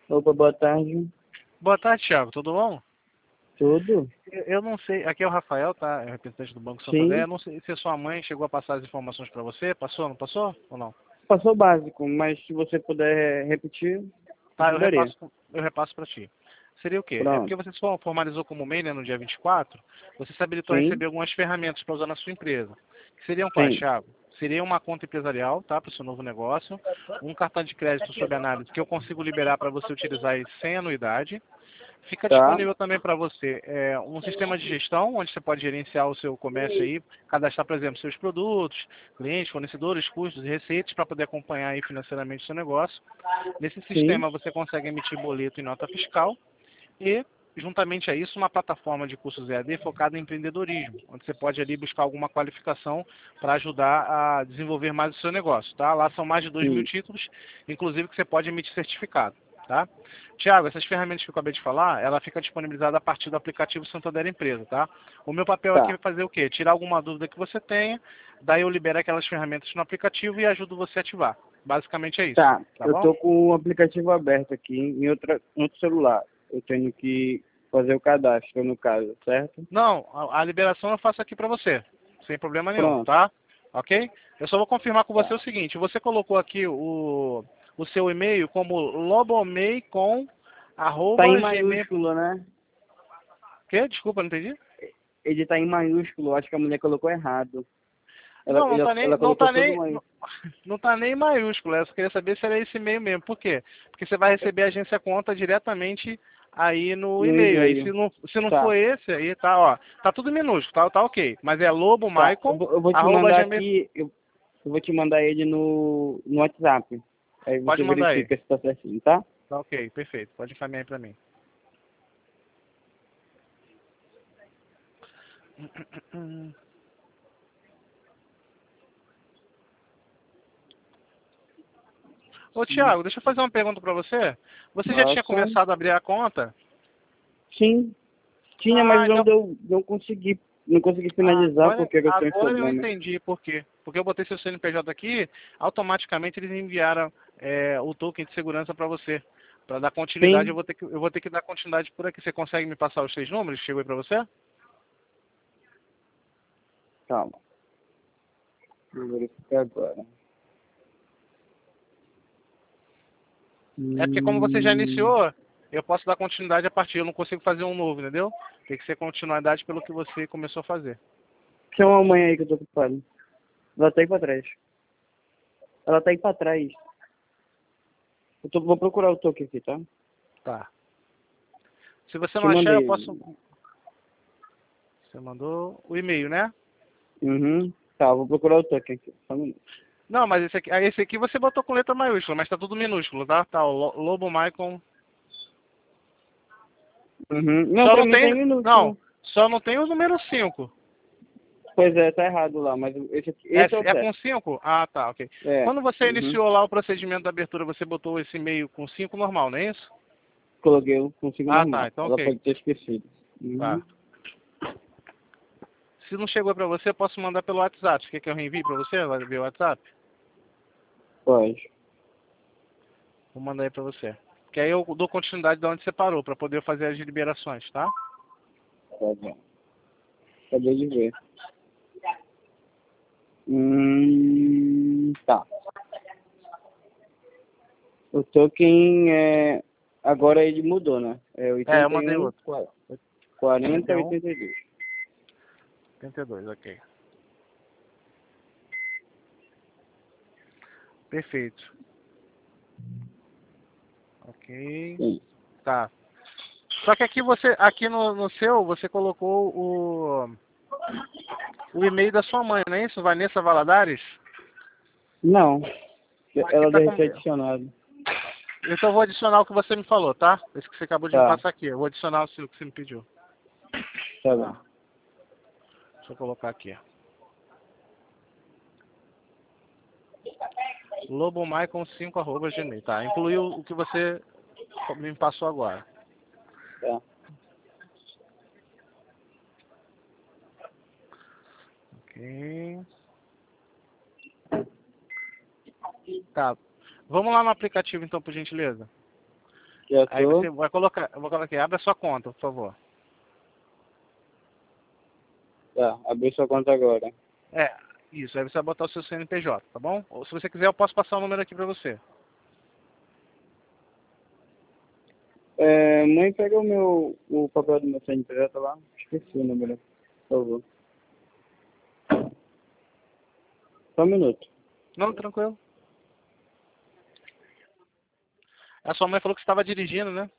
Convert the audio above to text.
Opa, boa tarde. Boa tarde, Thiago. Tudo bom? Tudo? Eu não sei. Aqui é o Rafael, tá? É o representante do Banco Santander. Eu Sim. não sei se a sua mãe chegou a passar as informações para você. Passou? Não passou? Ou não? Passou o básico, mas se você puder repetir, Tá, eu ajudaria. repasso, eu repasso para ti. Seria o quê? É porque Pronto. você só formalizou como MEI, né, no dia 24. Você se habilitou a Sim. receber algumas ferramentas para usar na sua empresa. Que seriam quais, Sim. Thiago? Seria uma conta empresarial, tá? Para o seu novo negócio. Um cartão de crédito sob análise que eu consigo liberar para você utilizar aí sem anuidade. Fica Tá. disponível também para você um sistema de gestão, onde você pode gerenciar o seu comércio aí, cadastrar, por exemplo, seus produtos, clientes, fornecedores, custos e receitas para poder acompanhar aí financeiramente o seu negócio. Nesse Sim. sistema você consegue emitir boleto e nota fiscal e, juntamente a isso, uma plataforma de cursos EAD focada em empreendedorismo, onde você pode ali buscar alguma qualificação para ajudar a desenvolver mais o seu negócio, tá? Lá são mais de 2.000 Sim. títulos, inclusive que você pode emitir certificado, tá? Tiago, essas ferramentas que eu acabei de falar, ela fica disponibilizada a partir do aplicativo Santander Empresa, tá? O meu papel aqui é Tá. fazer o quê? Tirar alguma dúvida que você tenha, daí eu libero aquelas ferramentas no aplicativo e ajudo você a ativar. Basicamente é isso, Tá. tá Eu bom? tô com o aplicativo aberto aqui em outro celular. Eu tenho que fazer o cadastro, no caso, certo? Não, a liberação eu faço aqui para você, sem problema nenhum, Pronto. tá? Ok? Eu só vou confirmar com você Tá. o seguinte, você colocou aqui o seu e-mail como Tá em lobomeicom@gmail. maiúsculo, né? Quê? Desculpa, não entendi. Ele tá em maiúsculo. Acho que a mulher colocou errado. Não, não tá nem, Ela não colocou tá todo nem, maiúsculo. não tá nem em maiúsculo. Eu só queria saber se era esse e-mail mesmo. Por quê? Porque você vai receber a agência conta diretamente aí no No e-mail. Aí e-mail. se não for Tá. esse, aí tá, ó, tá tudo minúsculo, tá ok. Mas é Tá. Eu vou te mandar lobomaicon@gmail. aqui. Eu vou te mandar ele no WhatsApp. Aí Pode você mandar aí. verifica se tá certinho, tá? Tá ok, perfeito. Pode encaminhar aí pra mim. Ô, Thiago, deixa eu fazer uma pergunta pra você. Você já tinha Nossa. começado a abrir a conta? Sim, tinha, mas Ah, então. não consegui finalizar porque eu tenho Agora eu problema. entendi por quê. Porque eu botei seu CNPJ aqui, automaticamente eles enviaram o token de segurança para você. Para dar continuidade, Sim, eu vou ter que dar continuidade por aqui. Você consegue me passar os 6 números? Chegou aí para você? calma. Vou verificar agora. É porque como você já Hum, iniciou, eu posso dar continuidade a partir. Eu não consigo fazer um novo, entendeu? Tem que ser continuidade pelo que você começou a fazer. Tem uma mãe aí que eu tô ocupado. Ela tá aí pra trás. Ela tá aí pra trás. Vou procurar o toque aqui, tá? Tá. Se você Te não achar, mandei eu posso. ele. Você mandou o e-mail, né? Uhum. Tá, vou procurar o toque aqui. Só um minuto. Não, mas esse aqui você botou com letra maiúscula, mas tá tudo minúsculo, tá? Tá, o Lobo Maicon. Uhum. Não, Só pra não mim tá em tem. Não, minúsculo. só não tem o número 5. Pois é, tá errado lá, mas esse é o É com certo. 5? Ah, tá, ok. É. Quando você Uhum. iniciou lá o procedimento da abertura, você botou esse e-mail com 5 normal, não é isso? Coloquei, eu consigo Ah, tá, normal. então Ela ok. pode ter esquecido. Uhum. Tá. Se não chegou pra você, eu posso mandar pelo WhatsApp. Você quer que eu reenvie pra você? Vai ver o WhatsApp? Pode. Vou mandar aí pra você. Que aí eu dou continuidade de onde você parou, pra poder fazer as liberações, tá? Tá bom. Acabei de ver. Tá. O token agora ele mudou, né? É É, eu mandei outro. 40, 81, 82. 82, ok. Perfeito. Ok. Sim. Tá. Só que aqui aqui no seu, você colocou o e-mail da sua mãe, não é isso? Vanessa Valadares? Não, Aqui ela tá deve com. ter adicionado. Então eu vou adicionar o que você me falou, tá? Esse que você acabou de me Tá, passar aqui. Eu vou adicionar o seu que você me pediu. tá bom. Tá. Deixa eu colocar aqui. lobomaicon5@gmail. Tá. Incluiu o que você me passou agora. Tá. Ok. Tá. Vamos lá no aplicativo então, por gentileza. Já Aí tô. você vai colocar, eu vou colocar aqui, abre a sua conta, por favor. Tá, abri sua conta agora. É, isso, aí você vai botar o seu CNPJ, tá bom? Ou se você quiser, eu posso passar o número aqui pra você. Mãe, pega o papel do meu CNPJ lá. Esqueci o número, por favor. Só um minuto. Não, tranquilo. A sua mãe falou que você estava dirigindo, né?